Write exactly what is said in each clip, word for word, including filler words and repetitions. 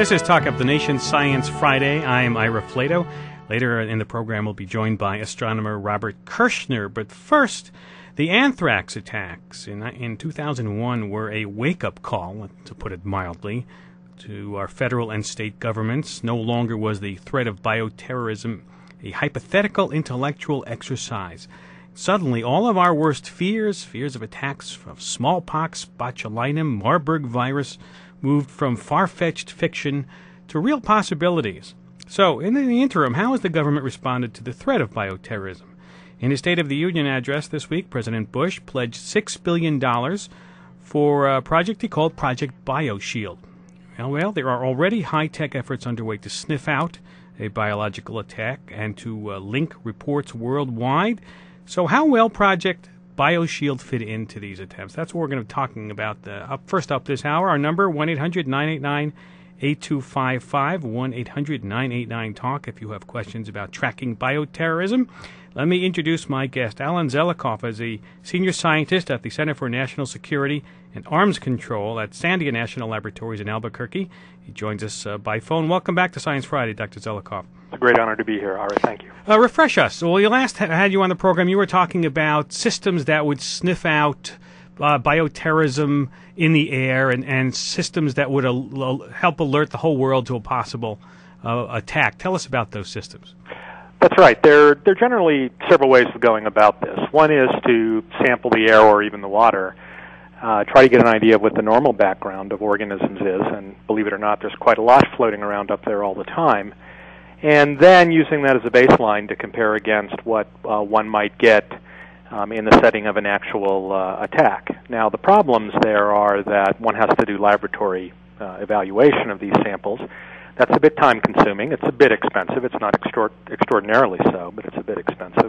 This is Talk Up the Nation Science Friday. I'm Ira Flato. Later in the program, we'll be joined by astronomer Robert Kirshner. But first, the anthrax attacks in, in two thousand one were a wake-up call, to put it mildly, to our federal and state governments. No longer was the threat of bioterrorism a hypothetical intellectual exercise. Suddenly, all of our worst fears, fears of attacks of smallpox, botulinum, Marburg virus, moved from far-fetched fiction to real possibilities. So, in the interim, how has the government responded to the threat of bioterrorism? In his State of the Union address this week, President Bush pledged six billion dollars for a project he called Project BioShield. Well, well, there are already high-tech efforts underway to sniff out a biological attack and to uh, link reports worldwide. So how will Project BioShield fit into these attempts? That's what we're going to be talking about. Uh, up first up this hour, our number, one eight hundred nine eight nine eight two five five, one eight hundred nine eight nine talk if you have questions about tracking bioterrorism. Let me introduce my guest. Alan Zelikoff is a senior scientist at the Center for National Security and Arms Control at Sandia National Laboratories in Albuquerque. He joins us uh, by phone. Welcome back to Science Friday, Doctor Zelikoff. It's a great honor to be here, Ira. Thank you. Uh, refresh us. Well, you last had you on the program, you were talking about systems that would sniff out uh, bioterrorism in the air and, and systems that would al- help alert the whole world to a possible uh, attack. Tell us about those systems. That's right. There, there are generally several ways of going about this. One is to sample the air or even the water, uh, try to get an idea of what the normal background of organisms is, and believe it or not, there's quite a lot floating around up there all the time. And then using that as a baseline to compare against what uh, one might get um, in the setting of an actual uh, attack. Now, the problems there are that one has to do laboratory uh, evaluation of these samples. That's a bit time-consuming. It's a bit expensive. It's not extra- extraordinarily so, but it's a bit expensive.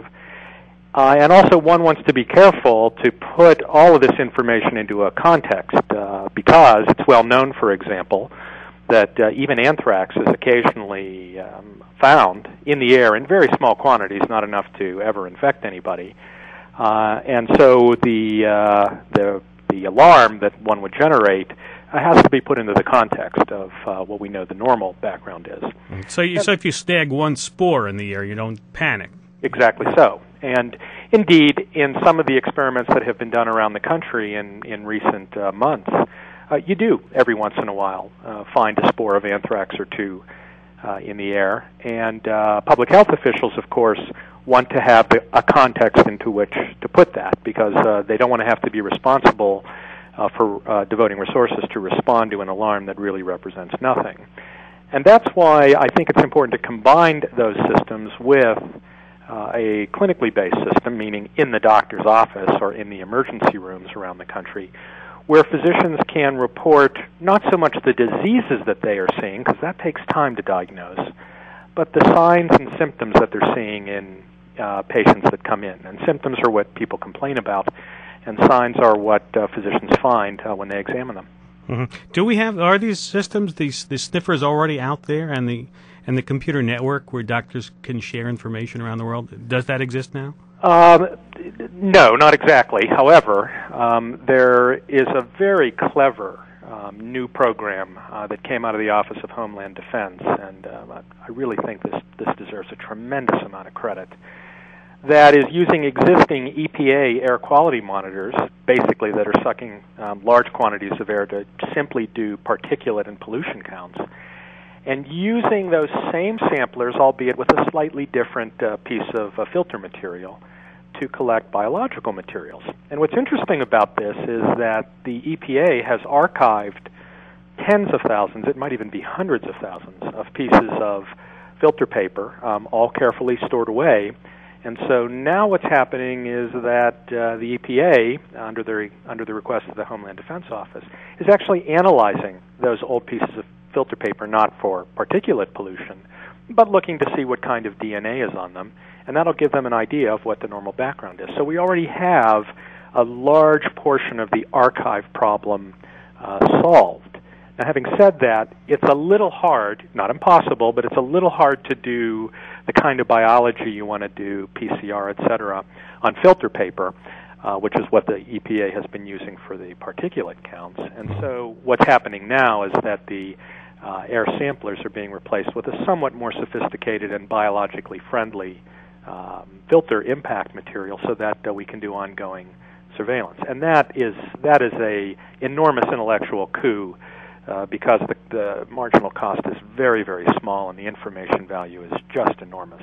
Uh, and also, one wants to be careful to put all of this information into a context uh, because it's well known, for example, that uh, even anthrax is occasionally um, found in the air in very small quantities, not enough to ever infect anybody. Uh, and so the, uh, the, the alarm that one would generate has to be put into the context of uh, what we know the normal background is. So, you, so if you snag one spore in the air, you don't panic. Exactly so. And indeed, in some of the experiments that have been done around the country in, in recent uh, months, uh, you do, every once in a while, uh, find a spore of anthrax or two uh, in the air. And uh, public health officials, of course, want to have a context into which to put that because uh, they don't want to have to be responsible Uh, for uh, devoting resources to respond to an alarm that really represents nothing. And that's why I think it's important to combine those systems with uh, a clinically based system, meaning in the doctor's office or in the emergency rooms around the country, where physicians can report not so much the diseases that they are seeing, because that takes time to diagnose, but the signs and symptoms that they're seeing in uh, patients that come in. And symptoms are what people complain about, and signs are what uh, physicians find uh, when they examine them. Mm-hmm. Do we have, are these systems, these the sniffers already out there, and the and the computer network where doctors can share information around the world? Does that exist now? Um, no, not exactly. However, um, there is a very clever um, new program uh, that came out of the Office of Homeland Defense, and uh, I really think this, this deserves a tremendous amount of credit, that is using existing E P A air quality monitors, basically that are sucking um, large quantities of air to simply do particulate and pollution counts, and using those same samplers, albeit with a slightly different uh, piece of uh, filter material, to collect biological materials. And what's interesting about this is that the E P A has archived tens of thousands, it might even be hundreds of thousands, of pieces of filter paper, um, all carefully stored away. And so now what's happening is that uh, the E P A, under the under the request of the Homeland Defense Office, is actually analyzing those old pieces of filter paper, not for particulate pollution, but looking to see what kind of D N A is on them, and that'll give them an idea of what the normal background is. So we already have a large portion of the archive problem uh, solved. Now, having said that, it's a little hard, not impossible, but it's a little hard to do the kind of biology you want to do, P C R, et cetera, on filter paper, uh, which is what the E P A has been using for the particulate counts. And so what's happening now is that the uh, air samplers are being replaced with a somewhat more sophisticated and biologically friendly um, filter impact material so that uh, we can do ongoing surveillance. And that is that is a enormous intellectual coup uh, because the, the marginal cost is very, very small and the information value is just enormous.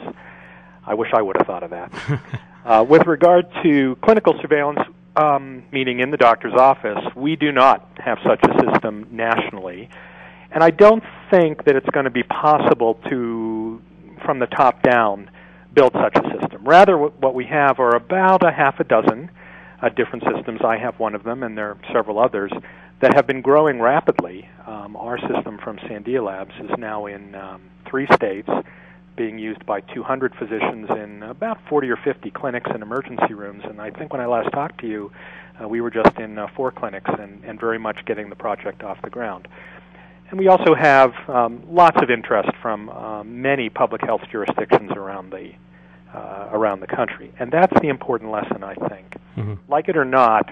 I wish I would have thought of that. uh, with regard to clinical surveillance, um, meaning in the doctor's office, we do not have such a system nationally. And I don't think that it's going to be possible to, from the top down, build such a system. Rather, what we have are about a half a dozen uh, different systems. I have one of them, and there are several others that have been growing rapidly. Um, our system from Sandia Labs is now in um, three states, being used by two hundred physicians in about forty or fifty clinics and emergency rooms. And I think when I last talked to you, uh, we were just in uh, four clinics and, and very much getting the project off the ground. And we also have um, lots of interest from um, many public health jurisdictions around the uh, around the country. And that's the important lesson, I think. Mm-hmm. Like it or not,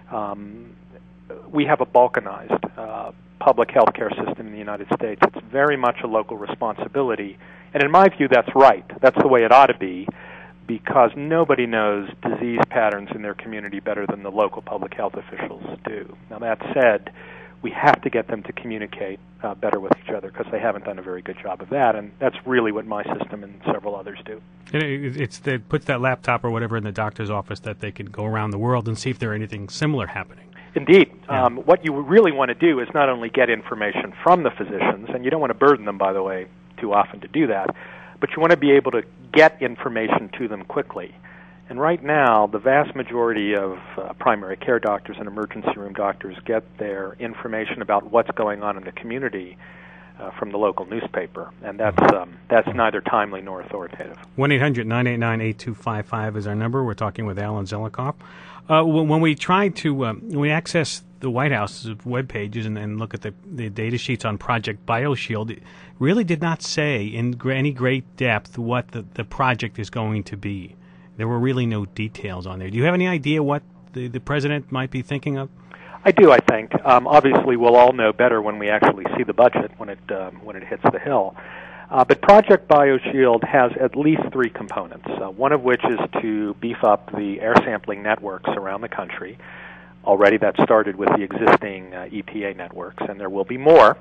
um, we have a balkanized uh, public health care system in the United States. It's very much a local responsibility. And in my view, that's right. That's the way it ought to be, because nobody knows disease patterns in their community better than the local public health officials do. Now, that said, we have to get them to communicate uh, better with each other because they haven't done a very good job of that, and that's really what my system and several others do. It's that puts that laptop or whatever in the doctor's office that they can go around the world and see if there's anything similar happening. Indeed. Yeah. Um, what you really want to do is not only get information from the physicians, and you don't want to burden them, by the way, too often to do that, but you want to be able to get information to them quickly. And right now, the vast majority of uh, primary care doctors and emergency room doctors get their information about what's going on in the community uh, from the local newspaper, and that's um, that's neither timely nor authoritative. one eight hundred nine eight nine eight two five five is our number. We're talking with Alan Zelikoff. Uh, when we try to um, when we access the White House's web pages and, and look at the, the data sheets on Project BioShield, it really did not say in gr- any great depth what the, the project is going to be. There were really no details on there. Do you have any idea what the, the president might be thinking of? I do, I think. Um, obviously, we'll all know better when we actually see the budget, when it um, when it hits the Hill. Uh, but Project BioShield has at least three components, uh, one of which is to beef up the air sampling networks around the country. Already that started with the existing uh, E P A networks, and there will be more.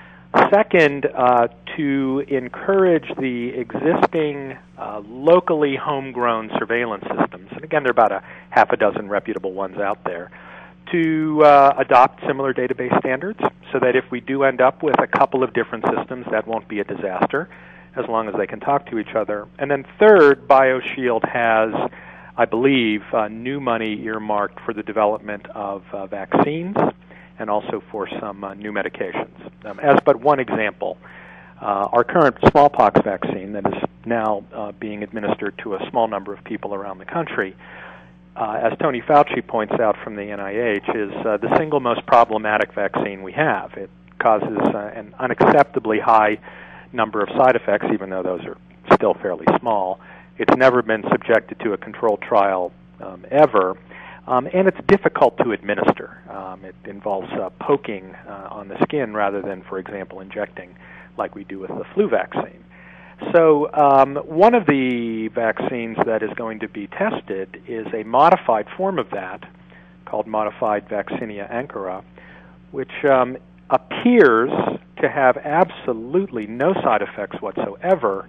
Second, uh, to encourage the existing uh, locally homegrown surveillance systems, and again, there are about a half a dozen reputable ones out there, to uh, adopt similar database standards so that if we do end up with a couple of different systems, that won't be a disaster as long as they can talk to each other. And then third, BioShield has, I believe, uh, new money earmarked for the development of uh, vaccines and also for some uh, new medications. Um, as but one example, uh, our current smallpox vaccine that is now uh, being administered to a small number of people around the country, uh, as Tony Fauci points out from the N I H, is uh, the single most problematic vaccine we have. It causes uh, an unacceptably high number of side effects, even though those are still fairly small. It's never been subjected to a controlled trial um, ever. Um, and it's difficult to administer. Um, it involves uh, poking uh, on the skin rather than, for example, injecting like we do with the flu vaccine. So um, one of the vaccines that is going to be tested is a modified form of that called modified Vaccinia Ankara, which um, appears to have absolutely no side effects whatsoever,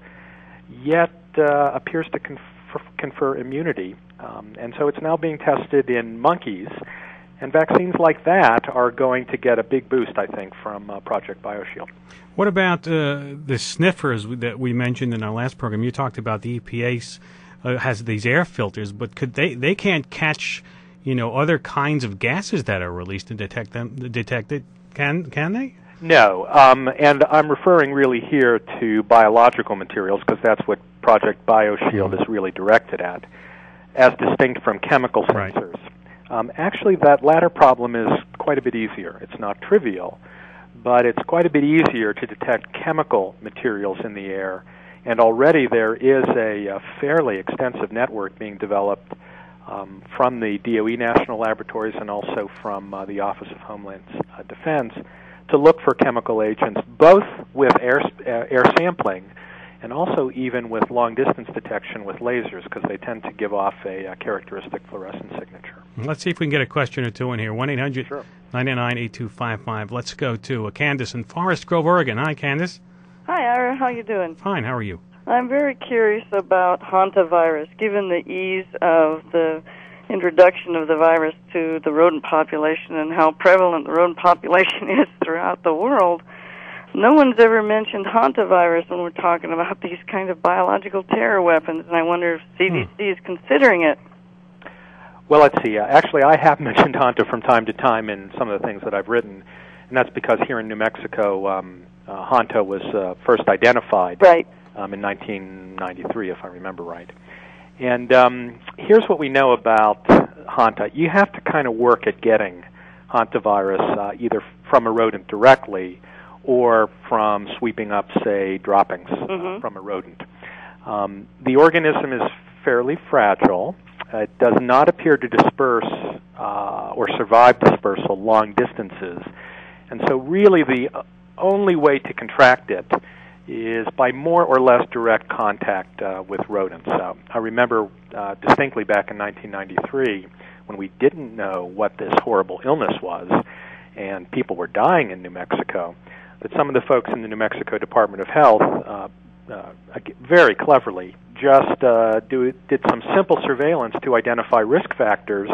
yet uh, appears to confer, confer immunity. Um, and so it's now being tested in monkeys, and vaccines like that are going to get a big boost, I think, from uh, Project BioShield. What about uh, the sniffers that we mentioned in our last program? You talked about the E P A uh, has these air filters, but could they they can't catch, you know, other kinds of gases that are released and detect them detect it? Can can they? No, um, and I'm referring really here to biological materials because that's what Project BioShield mm-hmm. is really directed at, as distinct from chemical sensors. Right. Um, actually, that latter problem is quite a bit easier. It's not trivial, but it's quite a bit easier to detect chemical materials in the air, and already there is a, a fairly extensive network being developed um, from the D O E national laboratories and also from uh, the Office of Homeland uh, Defense to look for chemical agents, both with air, uh, air sampling and also even with long-distance detection with lasers, because they tend to give off a, a characteristic fluorescent signature. Let's see if we can get a question or two in here. one eight hundred nine nine eight two five five. Let's go to uh, Candace in Forest Grove, Oregon. Hi, Candace. Hi, Ira. How you doing? Fine. How are you? I'm very curious about hantavirus, given the ease of the introduction of the virus to the rodent population and how prevalent the rodent population is throughout the world. No one's ever mentioned hantavirus when we're talking about these kind of biological terror weapons, and I wonder if C D C hmm. is considering it. Well, let's see. Uh, actually, I have mentioned Hanta from time to time in some of the things that I've written, and that's because here in New Mexico, um, uh, Hanta was uh, first identified right. um, in nineteen ninety-three, if I remember right. And um, here's what we know about Hanta. You have to kind of work at getting hantavirus uh, either from a rodent directly or from sweeping up, say, droppings mm-hmm. uh, from a rodent. Um, the organism is fairly fragile. Uh, it does not appear to disperse uh, or survive dispersal long distances. And so really the only way to contract it is by more or less direct contact uh, with rodents. Uh, I remember uh, distinctly back in nineteen ninety-three when we didn't know what this horrible illness was and people were dying in New Mexico, that some of the folks in the New Mexico Department of Health uh, uh, very cleverly just uh, do, did some simple surveillance to identify risk factors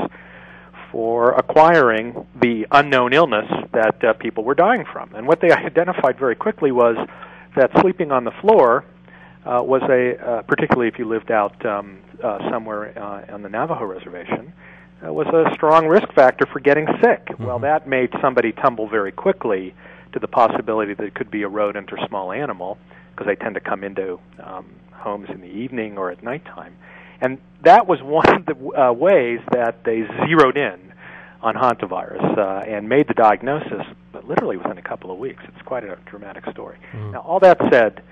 for acquiring the unknown illness that uh, people were dying from. And what they identified very quickly was that sleeping on the floor uh, was a, uh, particularly if you lived out um, uh, somewhere uh, on the Navajo reservation, uh, was a strong risk factor for getting sick. Mm-hmm. Well, that made somebody tumble very quickly to the possibility that it could be a rodent or small animal, because they tend to come into um, homes in the evening or at nighttime. And that was one of the uh, ways that they zeroed in on hantavirus uh, and made the diagnosis, but literally within a couple of weeks. It's quite a dramatic story. Mm. Now, all that said,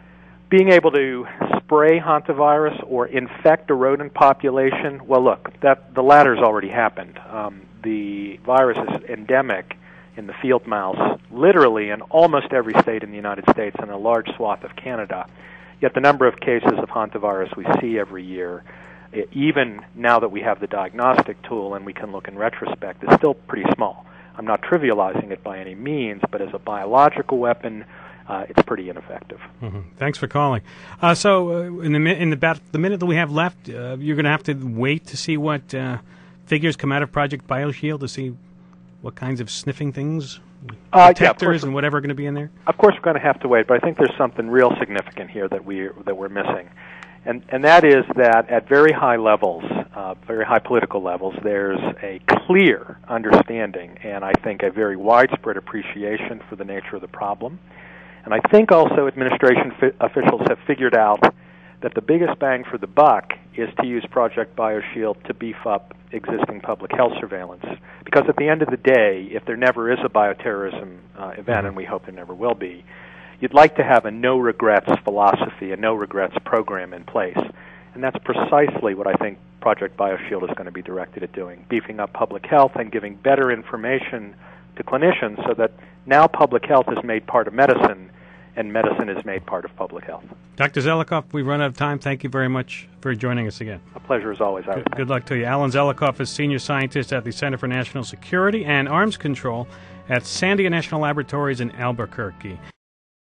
being able to spray hantavirus or infect a rodent population, well, look, that the latter's already happened. Um, the virus is endemic in the field mouse, literally in almost every state in the United States and a large swath of Canada. Yet the number of cases of hantavirus we see every year, even now that we have the diagnostic tool and we can look in retrospect, is still pretty small. I'm not trivializing it by any means, but as a biological weapon, uh, it's pretty ineffective. Mm-hmm. Thanks for calling. Uh, so, uh, in the in the, about the minute that we have left, uh, you're going to have to wait to see what uh, figures come out of Project BioShield to see what kinds of sniffing things, uh, detectors, yeah, and whatever are going to be in there. Of course, we're going to have to wait, but I think there's something real significant here that we that we're missing, and and that is that at very high levels, uh, very high political levels, there's a clear understanding and I think a very widespread appreciation for the nature of the problem. And I think also administration fi- officials have figured out that the biggest bang for the buck is to use Project BioShield to beef up existing public health surveillance. Because at the end of the day, if there never is a bioterrorism uh, event, and we hope there never will be, you'd like to have a no-regrets philosophy, a no-regrets program in place. And that's precisely what I think Project BioShield is going to be directed at doing, beefing up public health and giving better information to clinicians so that now public health is made part of medicine and medicine is made part of public health. Doctor Zelikoff, we've run out of time. Thank you very much for joining us again. A pleasure as always. Good, good luck to you. Alan Zelikoff is Senior Scientist at the Center for National Security and Arms Control at Sandia National Laboratories in Albuquerque.